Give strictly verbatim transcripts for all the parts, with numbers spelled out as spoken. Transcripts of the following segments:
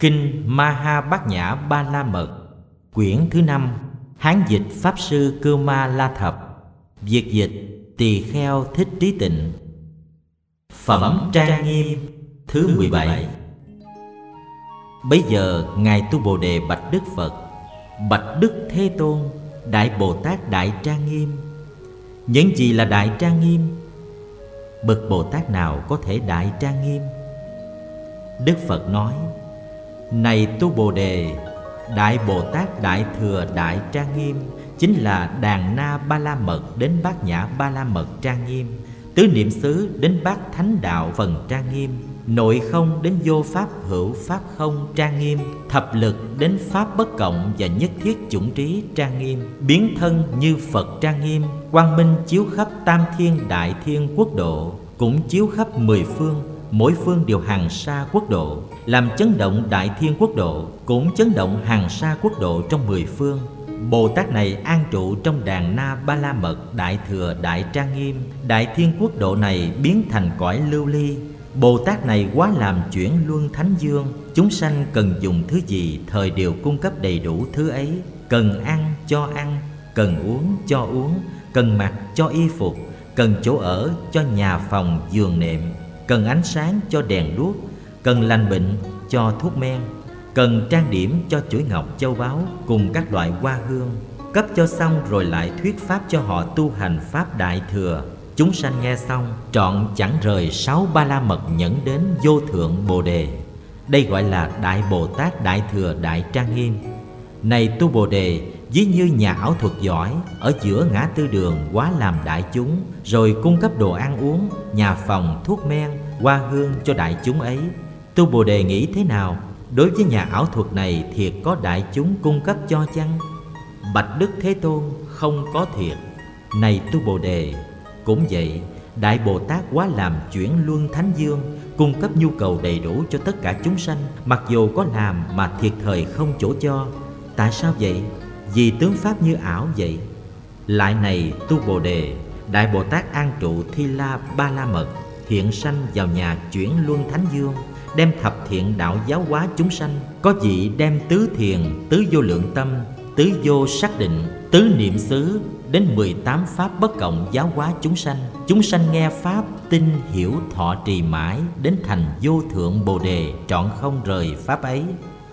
Kinh Maha Bát Nhã Ba La Mật, quyển thứ năm, Hán dịch Pháp Sư Cưu Ma La Thập, Việt dịch Tỳ Kheo Thích Trí Tịnh. Phẩm Trang Nghiêm thứ mười bảy. Bấy giờ Ngài Tu Bồ Đề bạch Đức Phật: Bạch Đức Thế Tôn, Đại Bồ Tát Đại Trang Nghiêm. Những gì là Đại Trang Nghiêm? Bậc Bồ Tát nào có thể Đại Trang Nghiêm? Đức Phật nói: Này Tu Bồ Đề, Đại Bồ Tát Đại Thừa Đại Trang Nghiêm chính là Đàn Na Ba La Mật đến Bát Nhã Ba La Mật trang nghiêm, Tứ Niệm xứ đến Bát Thánh Đạo phần trang nghiêm, Nội không đến Vô Pháp Hữu Pháp không trang nghiêm, Thập lực đến Pháp Bất Cộng và Nhất Thiết Chủng Trí trang nghiêm, Biến thân như Phật trang nghiêm, Quang minh chiếu khắp Tam Thiên Đại Thiên Quốc độ, cũng chiếu khắp mười phương, mỗi phương đều hàng sa quốc độ, làm chấn động Đại Thiên Quốc độ, cũng chấn động hàng sa quốc độ trong mười phương. Bồ Tát này an trụ trong Đàn Na Ba La Mật Đại Thừa Đại Trang Nghiêm. Đại Thiên Quốc độ này biến thành cõi lưu ly. Bồ Tát này quá làm chuyển luân thánh dương. Chúng sanh cần dùng thứ gì, thời đều cung cấp đầy đủ thứ ấy. Cần ăn cho ăn, cần uống cho uống, cần mặc cho y phục, cần chỗ ở cho nhà phòng giường nệm, cần ánh sáng cho đèn đuốc, cần lành bệnh cho thuốc men, cần trang điểm cho chuỗi ngọc châu báu cùng các loại hoa hương. Cấp cho xong rồi lại thuyết pháp cho họ tu hành pháp Đại Thừa. Chúng sanh nghe xong trọn chẳng rời sáu ba la mật nhẫn đến vô thượng Bồ Đề. Đây gọi là Đại Bồ Tát Đại Thừa Đại Trang Nghiêm. Này Tu Bồ Đề, ví như nhà ảo thuật giỏi ở giữa ngã tư đường quá làm đại chúng, rồi cung cấp đồ ăn uống, nhà phòng, thuốc men, hoa hương cho đại chúng ấy. Tu Bồ Đề nghĩ thế nào? Đối với nhà ảo thuật này thiệt có đại chúng cung cấp cho chăng? Bạch Đức Thế Tôn, không có thiệt. Này Tu Bồ Đề, cũng vậy, Đại Bồ Tát quá làm chuyển luân thánh dương, cung cấp nhu cầu đầy đủ cho tất cả chúng sanh, mặc dù có làm mà thiệt thời không chỗ cho. Tại sao vậy? Vì tướng pháp như ảo vậy. Lại này Tu Bồ Đề, Đại Bồ Tát an trụ Thi La Ba La Mật, thiện sanh vào nhà chuyển luân thánh dương, đem thập thiện đạo giáo hóa chúng sanh. Có vị đem tứ thiền, tứ vô lượng tâm, tứ vô sắc định, tứ niệm xứ đến mười tám pháp bất cộng giáo hóa chúng sanh. Chúng sanh nghe pháp, tin, hiểu, thọ trì mãi, đến thành vô thượng Bồ Đề, trọn không rời pháp ấy.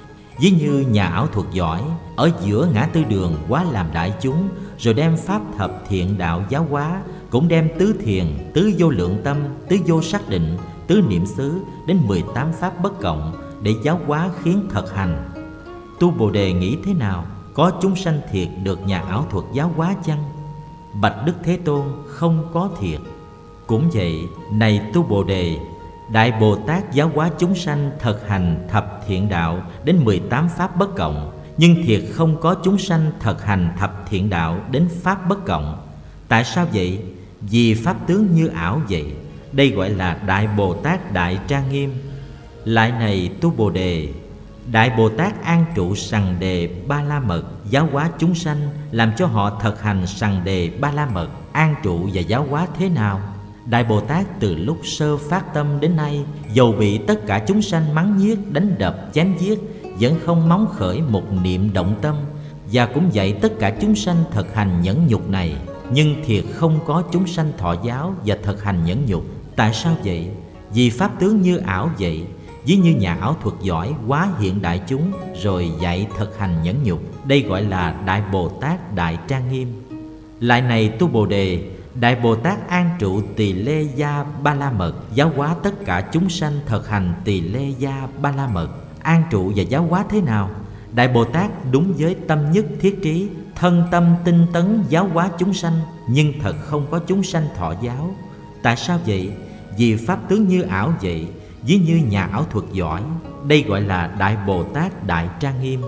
Ví như nhà ảo thuật giỏi ở giữa ngã tư đường quá làm đại chúng, rồi đem pháp thập thiện đạo giáo hóa, cũng đem tứ thiền, tứ vô lượng tâm, tứ vô sắc định, tứ niệm xứ đến mười tám pháp bất cộng để giáo hóa khiến thật hành. Tu Bồ Đề nghĩ thế nào? Có chúng sanh thiệt được nhà ảo thuật giáo hóa chăng? Bạch Đức Thế Tôn, không có thiệt. Cũng vậy, này Tu Bồ Đề, Đại Bồ Tát giáo hóa chúng sanh thật hành thập thiện đạo đến mười tám pháp bất cộng, nhưng thiệt không có chúng sanh thật hành thập thiện đạo đến pháp bất cộng. Tại sao vậy? Vì pháp tướng như ảo vậy. Đây gọi là Đại Bồ Tát Đại Trang Nghiêm. Lại này Tu Bồ Đề, Đại Bồ Tát an trụ sằng đề Ba La Mật, giáo hóa chúng sanh, làm cho họ thật hành sằng đề Ba La Mật. An trụ và giáo hóa thế nào? Đại Bồ Tát từ lúc sơ phát tâm đến nay, dầu bị tất cả chúng sanh mắng nhiếc, đánh đập, chém giết, vẫn không móng khởi một niệm động tâm, và cũng dạy tất cả chúng sanh thực hành nhẫn nhục này. Nhưng thiệt không có chúng sanh thọ giáo và thực hành nhẫn nhục. Tại sao vậy? Vì pháp tướng như ảo vậy. Ví như nhà ảo thuật giỏi quá hiện đại chúng, rồi dạy thực hành nhẫn nhục. Đây gọi là Đại Bồ Tát Đại Trang Nghiêm. Lại này Tu Bồ Đề, Đại Bồ Tát an trụ Tỳ Lê Gia Ba La Mật, giáo hóa tất cả chúng sanh thực hành Tỳ Lê Gia Ba La Mật. An trụ và giáo hóa thế nào? Đại Bồ Tát đúng với tâm nhất thiết trí, thân tâm tinh tấn giáo hóa chúng sanh, nhưng thật không có chúng sanh thọ giáo. Tại sao vậy? Vì pháp tướng như ảo vậy. Ví như nhà ảo thuật giỏi. Đây gọi là Đại Bồ Tát Đại Trang Nghiêm.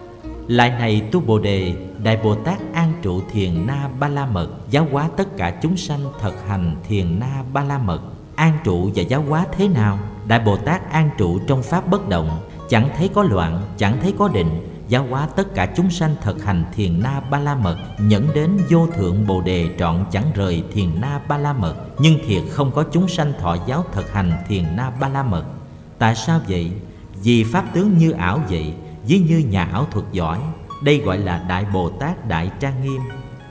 Lại này Tu Bồ Đề, Đại Bồ Tát an trụ Thiền Na Ba La Mật, giáo hóa tất cả chúng sanh thực hành Thiền Na Ba La Mật. An trụ và giáo hóa thế nào? Đại Bồ Tát an trụ trong pháp bất động, chẳng thấy có loạn, chẳng thấy có định, giáo hóa tất cả chúng sanh thực hành Thiền Na Ba La Mật, nhẫn đến vô thượng Bồ Đề, trọn chẳng rời Thiền Na Ba La Mật. Nhưng thiệt không có chúng sanh thọ giáo thực hành Thiền Na Ba La Mật. Tại sao vậy? Vì pháp tướng như ảo vậy, ví như nhà ảo thuật giỏi, đây gọi là Đại Bồ Tát Đại Trang Nghiêm.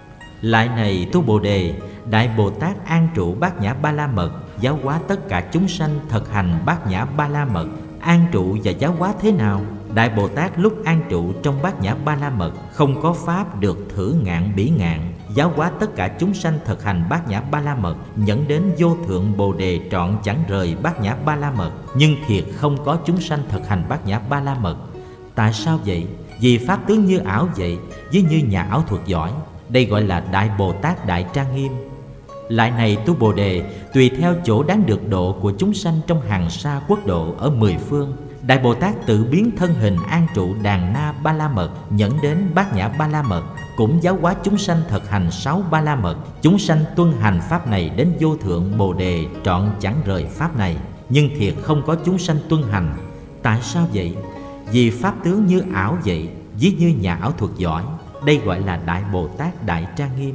Lại này tu Bồ Đề, Đại Bồ Tát an trụ Bát Nhã Ba La Mật, giáo hóa tất cả chúng sanh thực hành Bát Nhã Ba La Mật. An trụ và giáo hóa thế nào? Đại Bồ Tát lúc an trụ trong Bát Nhã Ba La Mật, không có pháp được thử ngạn bỉ ngạn, giáo hóa tất cả chúng sanh thực hành Bát Nhã Ba La Mật, nhẫn đến vô thượng Bồ Đề trọn chẳng rời Bát Nhã Ba La Mật. Nhưng thiệt không có chúng sanh thực hành Bát Nhã Ba La Mật. Tại sao vậy? Vì pháp tướng như ảo vậy, với như nhà ảo thuật giỏi, đây gọi là Đại Bồ Tát Đại Trang Nghiêm. Lại này tu Bồ Đề, tùy theo chỗ đáng được độ của chúng sanh trong hàng sa quốc độ ở mười phương, Đại Bồ Tát tự biến thân hình an trụ Đàn Na Ba La Mật, nhẫn đến Bát Nhã Ba La Mật, cũng giáo hóa chúng sanh thực hành sáu Ba La Mật. Chúng sanh tuân hành pháp này đến vô thượng Bồ Đề trọn chẳng rời pháp này. Nhưng thiệt không có chúng sanh tuân hành. Tại sao vậy? Vì pháp tướng như ảo vậy, ví như nhà ảo thuật giỏi, đây gọi là Đại Bồ Tát Đại Trang Nghiêm.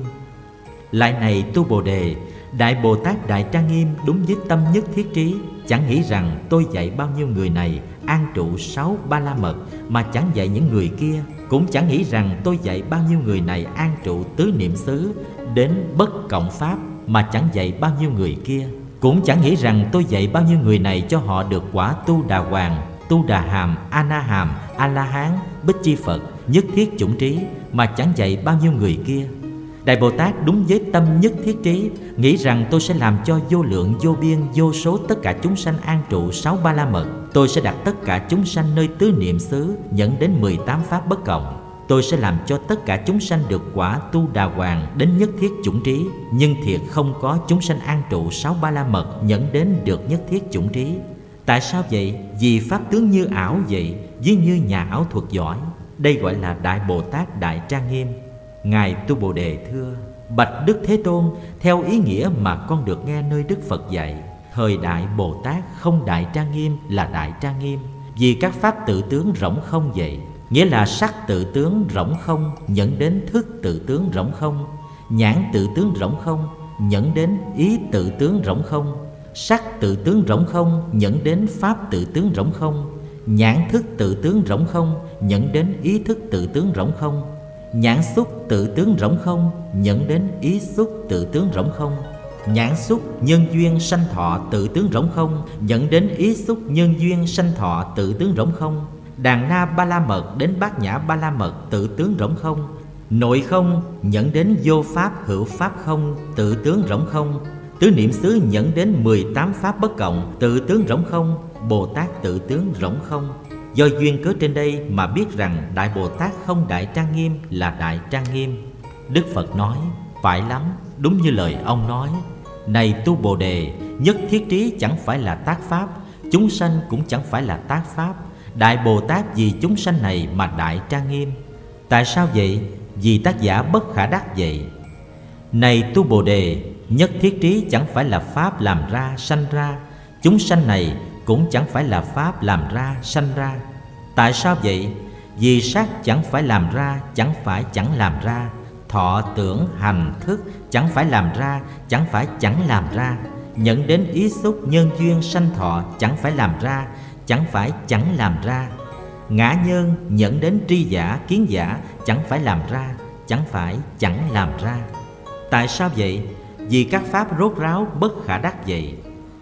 Lại này tu Bồ Đề, Đại Bồ Tát Đại Trang Nghiêm đúng với tâm nhất thiết trí, chẳng nghĩ rằng tôi dạy bao nhiêu người này an trụ sáu Ba La Mật mà chẳng dạy những người kia, cũng chẳng nghĩ rằng tôi dạy bao nhiêu người này an trụ tứ niệm xứ đến bất cộng pháp mà chẳng dạy bao nhiêu người kia, cũng chẳng nghĩ rằng tôi dạy bao nhiêu người này cho họ được quả Tu Đà Hoàng, Tu Đà Hàm, A Na Hàm, A La Hán, Bích Chi Phật, nhất thiết chủng trí mà chẳng dạy bao nhiêu người kia. Đại Bồ Tát đúng với tâm nhất thiết trí, nghĩ rằng tôi sẽ làm cho vô lượng vô biên vô số tất cả chúng sanh an trụ sáu Ba La Mật. Tôi sẽ đặt tất cả chúng sanh nơi tứ niệm xứ, dẫn đến mười tám pháp bất cộng. Tôi sẽ làm cho tất cả chúng sanh được quả Tu Đà Hoàng đến nhất thiết chủng trí. Nhưng thiệt không có chúng sanh an trụ sáu Ba La Mật dẫn đến được nhất thiết chủng trí. Tại sao vậy? Vì pháp tướng như ảo vậy, ví như nhà ảo thuật giỏi, đây gọi là Đại Bồ Tát Đại Trang Nghiêm. Ngài tu Bồ Đề thưa: Bạch Đức Thế Tôn, theo ý nghĩa mà con được nghe nơi Đức Phật dạy, thời Đại Bồ Tát không Đại Trang Nghiêm là Đại Trang Nghiêm, vì các pháp tự tướng rỗng không vậy. Nghĩa là sắc tự tướng rỗng không dẫn đến thức tự tướng rỗng không, nhãn tự tướng rỗng không dẫn đến ý tự tướng rỗng không, sắc tự tướng rỗng không dẫn đến pháp tự tướng rỗng không, nhãn thức tự tướng rỗng không dẫn đến ý thức tự tướng rỗng không, nhãn xúc tự tướng rỗng không dẫn đến ý xúc tự tướng rỗng không, nhãn xúc nhân duyên sanh thọ tự tướng rỗng không dẫn đến ý xúc nhân duyên sanh thọ tự tướng rỗng không, Đàn Na Ba La Mật đến Bát Nhã Ba La Mật tự tướng rỗng không, nội không dẫn đến vô pháp hữu pháp không tự tướng rỗng không, tứ niệm xứ dẫn đến mười tám pháp bất cộng tự tướng rỗng không, Bồ Tát tự tướng rỗng không. Do duyên cớ trên đây mà biết rằng Đại Bồ Tát không Đại Trang Nghiêm là Đại Trang Nghiêm. Đức Phật nói: phải lắm, đúng như lời ông nói. Này tu Bồ Đề, nhất thiết trí chẳng phải là tác pháp, chúng sanh cũng chẳng phải là tác pháp. Đại Bồ Tát vì chúng sanh này mà Đại Trang Nghiêm. Tại sao vậy? Vì tác giả bất khả đắc vậy. Này tu Bồ Đề, nhất thiết trí chẳng phải là pháp làm ra sanh ra, chúng sanh này cũng chẳng phải là pháp làm ra sanh ra. Tại sao vậy? Vì sắc chẳng phải làm ra, chẳng phải chẳng làm ra, thọ tưởng hành thức chẳng phải làm ra, chẳng phải chẳng làm ra, nhận đến ý xúc nhân duyên sanh thọ chẳng phải làm ra, chẳng phải chẳng làm ra, ngã nhân nhận đến tri giả kiến giả chẳng phải làm ra, chẳng phải chẳng làm ra. Tại sao vậy? Vì các pháp rốt ráo bất khả đắc vậy.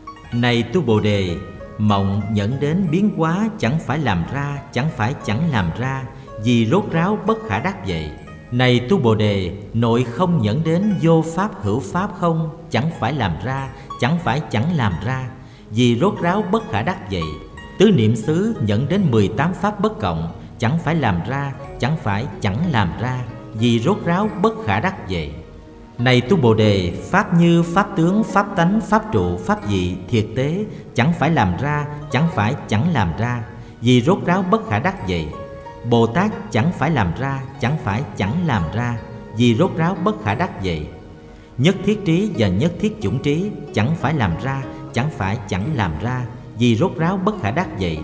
Này tu Bồ Đề, mộng dẫn đến biến hóa chẳng phải làm ra, chẳng phải chẳng làm ra, vì rốt ráo bất khả đắc vậy. Này tu Bồ Đề, nội không dẫn đến vô pháp hữu pháp không, chẳng phải làm ra, chẳng phải chẳng làm ra, vì rốt ráo bất khả đắc vậy. Tứ niệm xứ dẫn đến mười tám pháp bất cộng, chẳng phải làm ra, chẳng phải chẳng làm ra, vì rốt ráo bất khả đắc vậy. Này tu Bồ Đề, pháp như pháp tướng, pháp tánh, pháp trụ, pháp dị, thiệt tế, chẳng phải làm ra, chẳng phải chẳng làm ra, vì rốt ráo bất khả đắc vậy. Bồ Tát chẳng phải làm ra, chẳng phải chẳng làm ra, vì rốt ráo bất khả đắc vậy. Nhất thiết trí và nhất thiết chủng trí chẳng phải làm ra, chẳng phải chẳng làm ra, vì rốt ráo bất khả đắc vậy.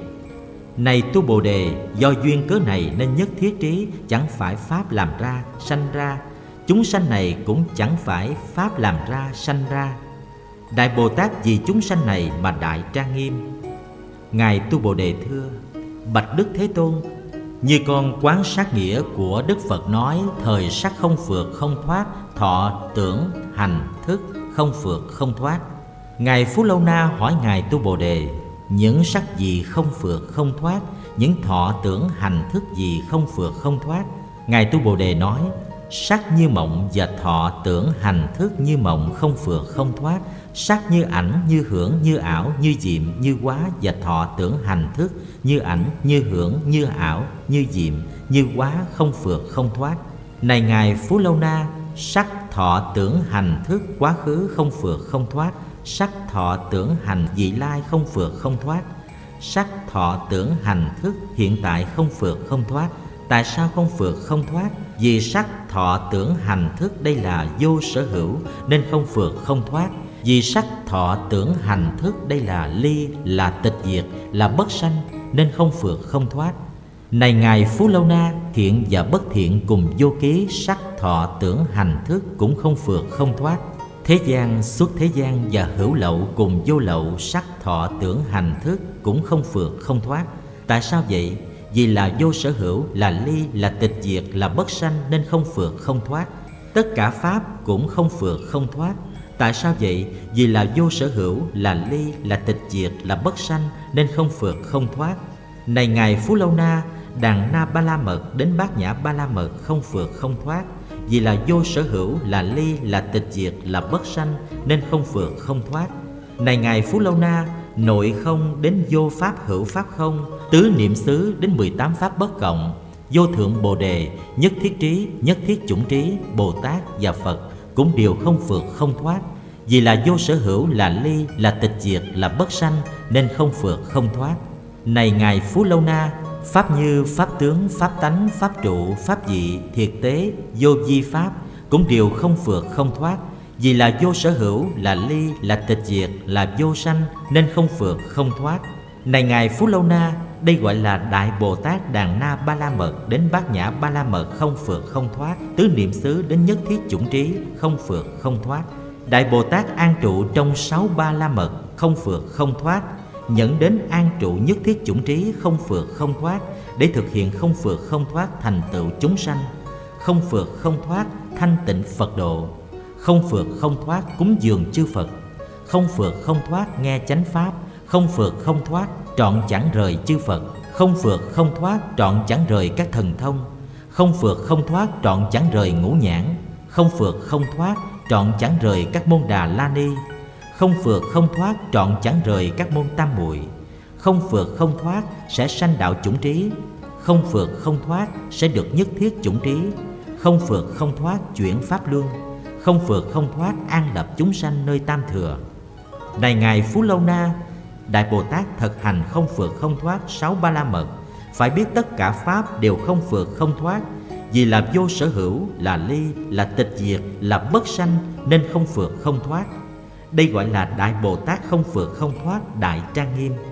Này tu Bồ Đề, do duyên cớ này nên nhất thiết trí chẳng phải pháp làm ra, sanh ra, chúng sanh này cũng chẳng phải pháp làm ra, sanh ra. Đại Bồ Tát vì chúng sanh này mà Đại Trang Nghiêm. Ngài tu Bồ Đề thưa: bạch Đức Thế Tôn, như con quán sát nghĩa của Đức Phật nói thời sắc không phược không thoát, thọ tưởng hành thức không phược không thoát. Ngài Phú Lâu Na hỏi Ngài Tu Bồ Đề, những sắc gì không phược không thoát, những thọ tưởng hành thức gì không phược không thoát? Ngài Tu Bồ Đề nói, sắc như mộng và thọ tưởng hành thức như mộng không phược không thoát. Sắc như ảnh, như hưởng, như ảo, như diệm, như hóa và thọ tưởng hành thức như ảnh, như hưởng, như ảo, như diệm, như hóa không phược không thoát. Này Ngài Phú Lâu Na, sắc thọ tưởng hành thức quá khứ không phược không thoát, sắc thọ tưởng hành vị lai không phược không thoát, sắc thọ tưởng hành thức hiện tại không phược không thoát. Tại sao không phược không thoát? Vì sắc thọ tưởng hành thức đây là vô sở hữu nên không phược không thoát. Vì sắc thọ tưởng hành thức đây là ly, là tịch diệt, là bất sanh nên không phược không thoát. Này Ngài Phú Lâu Na, thiện và bất thiện cùng vô ký, sắc thọ tưởng hành thức cũng không phược không thoát. Thế gian, xuất thế gian và hữu lậu cùng vô lậu, sắc thọ tưởng hành thức cũng không phược không thoát. Tại sao vậy? Vì là vô sở hữu, là ly, là tịch diệt, là bất sanh nên không phược không thoát. Tất cả pháp cũng không phược không thoát. Tại sao vậy? Vì là vô sở hữu, là ly, là tịch diệt, là bất sanh nên không phược không thoát. Này Ngài Phú Lâu Na, Đàn Na Ba La Mật đến Bát Nhã Ba La Mật không phược không thoát. Vì là vô sở hữu, là ly, là tịch diệt, là bất sanh nên không phược không thoát. Này Ngài Phú Lâu Na, nội không đến vô pháp hữu pháp không, tứ niệm xứ đến mười tám pháp bất cộng, vô thượng Bồ Đề, nhất thiết trí, nhất thiết chủng trí, Bồ Tát và Phật cũng đều không phược không thoát. Vì là vô sở hữu, là ly, là tịch diệt, là bất sanh nên không phược không thoát. Này Ngài Phú Lâu Na, pháp như pháp tướng, pháp tánh, pháp trụ, pháp vị, thiệt tế, vô vi pháp cũng đều không phược không thoát. Vì là vô sở hữu, là ly, là tịch diệt, là vô sanh nên không phược không thoát. Này Ngài Phú Lâu Na, đây gọi là Đại Bồ Tát Đàn Na Ba La Mật đến Bát Nhã Ba La Mật không phược không thoát. Tứ niệm xứ đến nhất thiết chủng trí không phược không thoát. Đại Bồ Tát an trụ trong sáu Ba La Mật không phược không thoát, nhẫn đến an trụ nhất thiết chủng trí không phược không thoát để thực hiện không phược không thoát thành tựu chúng sanh, không phược không thoát thanh tịnh Phật độ, không phược không thoát cúng dường chư Phật, không phược không thoát nghe chánh pháp, không phược không thoát trọn chẳng rời chư Phật, không phược không thoát trọn chẳng rời các thần thông, không phược không thoát trọn chẳng rời ngũ nhãn, không phược không thoát trọn chẳng rời các môn Đà La Ni, không phược không thoát trọn chẳng rời các môn Tam Muội, không phược không thoát sẽ sanh đạo chủng trí, không phược không thoát sẽ được nhất thiết chủng trí, không phược không thoát chuyển pháp luân, không phược không thoát an lập chúng sanh nơi tam thừa. Này Ngài Phú Lâu Na, Đại Bồ Tát thực hành không phược không thoát sáu Ba La Mật, phải biết tất cả pháp đều không phược không thoát. Vì là vô sở hữu, là ly, là tịch diệt, là bất sanh nên không phược không thoát. Đây gọi là Đại Bồ Tát không phược không thoát đại trang nghiêm.